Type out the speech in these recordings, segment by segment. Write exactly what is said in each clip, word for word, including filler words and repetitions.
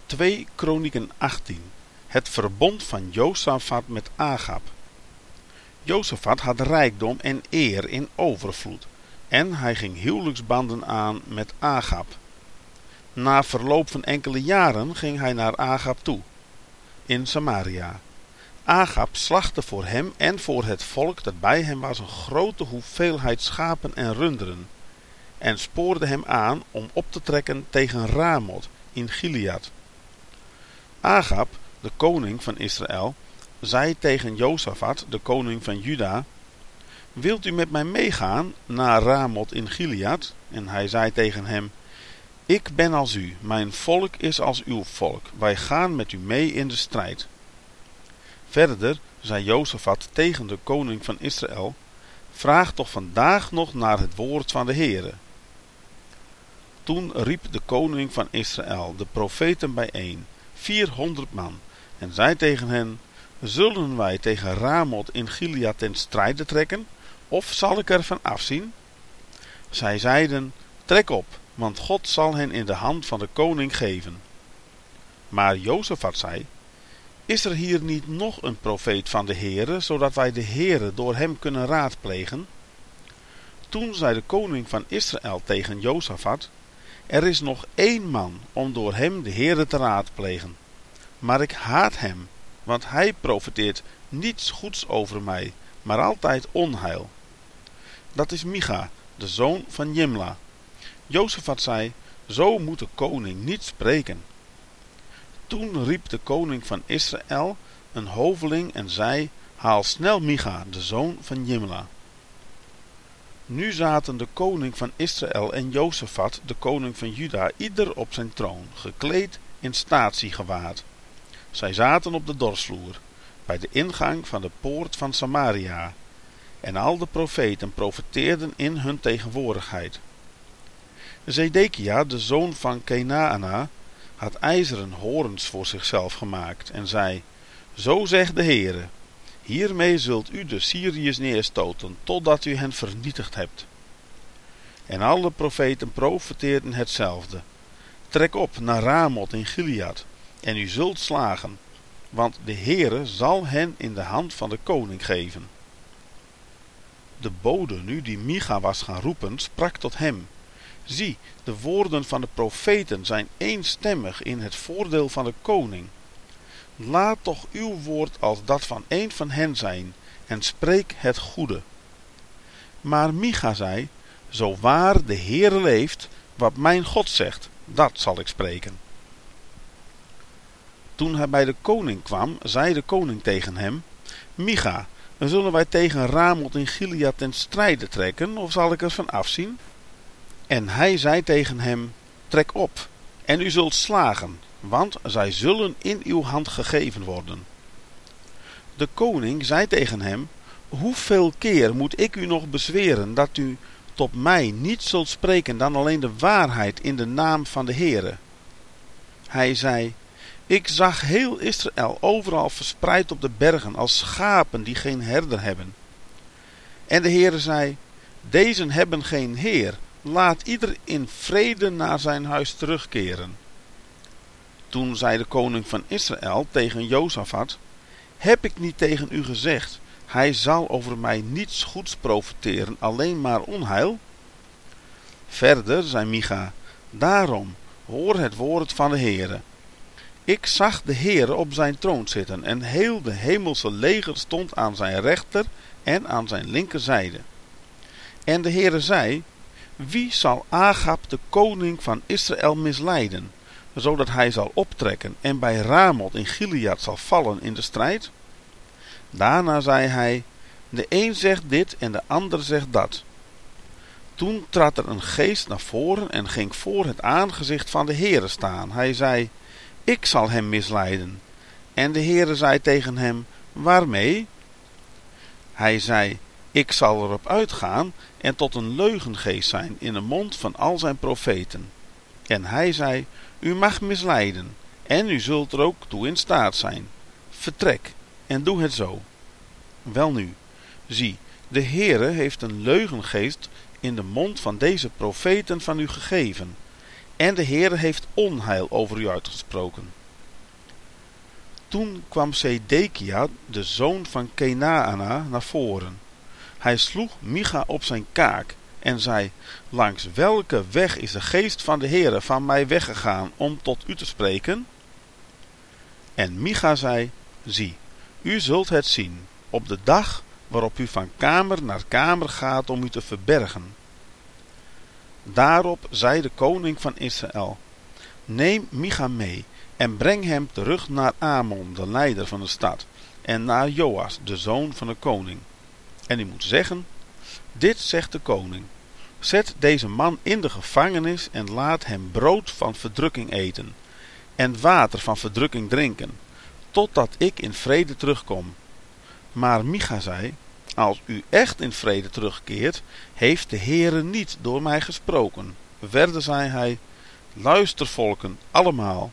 twee Kronieken achttien. Het verbond van Josafat met Agab. Josafat had rijkdom en eer in overvloed, en hij ging huwelijksbanden aan met Agab. Na verloop van enkele jaren ging hij naar Agab toe, in Samaria. Agab slachtte voor hem en voor het volk dat bij hem was een grote hoeveelheid schapen en runderen, en spoorde hem aan om op te trekken tegen Ramot in Gilead. Agab, de koning van Israël, zei tegen Josafat, de koning van Juda: wilt u met mij meegaan naar Ramot in Gilead? En hij zei tegen hem: ik ben als u, mijn volk is als uw volk, wij gaan met u mee in de strijd. Verder zei Josafat tegen de koning van Israël: vraag toch vandaag nog naar het woord van de Heere. Toen riep de koning van Israël de profeten bijeen, vierhonderd man, en zei tegen hen: zullen wij tegen Ramot in Gilead ten strijde trekken, of zal ik er van afzien? Zij zeiden: trek op, want God zal hen in de hand van de koning geven. Maar Josafat zei: is er hier niet nog een profeet van de Heere, zodat wij de Heere door hem kunnen raadplegen? Toen zei de koning van Israël tegen Josafat: er is nog één man om door hem de Heere te raadplegen, maar ik haat hem, want hij profeteert niets goeds over mij, maar altijd onheil. Dat is Micha, de zoon van Jimla. Josafat zei: zo moet de koning niet spreken. Toen riep de koning van Israël een hoveling en zei: haal snel Micha, de zoon van Jimla. Nu zaten de koning van Israël en Josafat, de koning van Juda, ieder op zijn troon, gekleed in statiegewaad. Zij zaten op de dorsvloer, bij de ingang van de poort van Samaria, en al de profeten profeteerden in hun tegenwoordigheid. Zedekia, de zoon van Kenaana, had ijzeren horens voor zichzelf gemaakt en zei: zo zegt de Heere, hiermee zult u de Syriërs neerstoten, totdat u hen vernietigd hebt. En alle profeten profeteerden hetzelfde: trek op naar Ramot in Gilead, en u zult slagen, want de Heere zal hen in de hand van de koning geven. De bode nu, die Micha was gaan roepen, sprak tot hem: zie, de woorden van de profeten zijn eenstemmig in het voordeel van de koning. Laat toch uw woord als dat van een van hen zijn, en spreek het goede. Maar Micha zei: zo waar de Heere leeft, wat mijn God zegt, dat zal ik spreken. Toen hij bij de koning kwam, zei de koning tegen hem: Micha, zullen wij tegen Ramot in Gilead ten strijde trekken, of zal ik er van afzien? En hij zei tegen hem: trek op, en u zult slagen, want zij zullen in uw hand gegeven worden. De koning zei tegen hem: hoeveel keer moet ik u nog bezweren dat u tot mij niet zult spreken dan alleen de waarheid in de naam van de Heere? Hij zei: ik zag heel Israël overal verspreid op de bergen als schapen die geen herder hebben. En de Heere zei: dezen hebben geen Heer, laat ieder in vrede naar zijn huis terugkeren. Toen zei de koning van Israël tegen Josafat: heb ik niet tegen u gezegd, hij zal over mij niets goeds profeteren, alleen maar onheil? Verder zei Micha: daarom, hoor het woord van de Heere. Ik zag de Heere op zijn troon zitten, en heel de hemelse leger stond aan zijn rechter en aan zijn linkerzijde. En de Heere zei: wie zal Agab, de koning van Israël, misleiden, zodat hij zal optrekken en bij Ramot in Gilead zal vallen in de strijd? Daarna zei hij: de een zegt dit en de ander zegt dat. Toen trad er een geest naar voren en ging voor het aangezicht van de Heere staan. Hij zei: ik zal hem misleiden. En de Heere zei tegen hem: waarmee? Hij zei: ik zal erop uitgaan en tot een leugengeest zijn in de mond van al zijn profeten. En hij zei: u mag misleiden, en u zult er ook toe in staat zijn. Vertrek, en doe het zo. Welnu, zie, de Heere heeft een leugengeest in de mond van deze profeten van u gegeven, en de Heere heeft onheil over u uitgesproken. Toen kwam Zedekia, de zoon van Kenaana, naar voren. Hij sloeg Micha op zijn kaak en zei: langs welke weg is de geest van de Heere van mij weggegaan om tot u te spreken? En Micha zei: zie, u zult het zien, op de dag waarop u van kamer naar kamer gaat om u te verbergen. Daarop zei de koning van Israël: neem Micha mee en breng hem terug naar Amon, de leider van de stad, en naar Joas, de zoon van de koning. En u moet zeggen: dit zegt de koning: zet deze man in de gevangenis en laat hem brood van verdrukking eten en water van verdrukking drinken, totdat ik in vrede terugkom. Maar Micha zei: als u echt in vrede terugkeert, heeft de Heere niet door mij gesproken. Verder zei hij: luister volken, allemaal.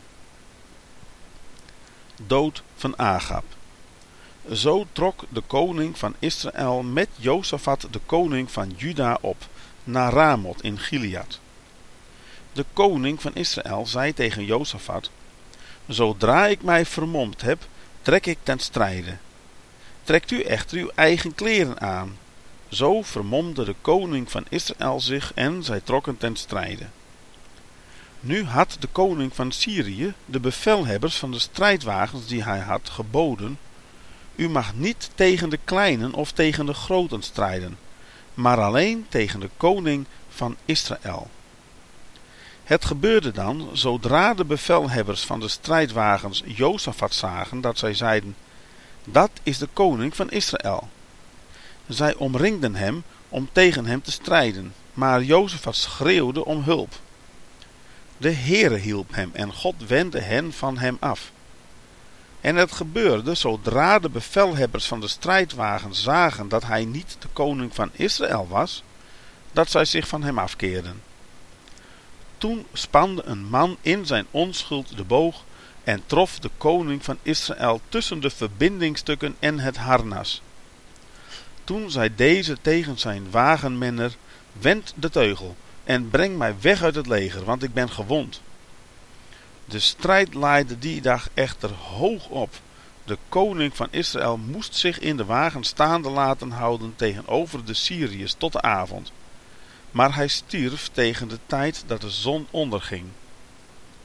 Dood van Agab. Zo trok de koning van Israël met Josafat, de koning van Juda, op naar Ramoth in Gilead. De koning van Israël zei tegen Josafat: zodra ik mij vermomd heb, trek ik ten strijde. Trekt u echter uw eigen kleren aan. Zo vermomde de koning van Israël zich en zij trokken ten strijde. Nu had de koning van Syrië de bevelhebbers van de strijdwagens die hij had geboden: u mag niet tegen de kleinen of tegen de groten strijden, maar alleen tegen de koning van Israël. Het gebeurde dan, zodra de bevelhebbers van de strijdwagens Josafat zagen, dat zij zeiden: dat is de koning van Israël. Zij omringden hem om tegen hem te strijden, maar Josafat schreeuwde om hulp. De Heere hielp hem en God wendde hen van hem af. En het gebeurde, zodra de bevelhebbers van de strijdwagens zagen dat hij niet de koning van Israël was, dat zij zich van hem afkeerden. Toen spande een man in zijn onschuld de boog en trof de koning van Israël tussen de verbindingstukken en het harnas. Toen zei deze tegen zijn wagenmenner: wend de teugel en breng mij weg uit het leger, want ik ben gewond. De strijd laaide die dag echter hoog op. De koning van Israël moest zich in de wagen staande laten houden tegenover de Syriërs tot de avond. Maar hij stierf tegen de tijd dat de zon onderging.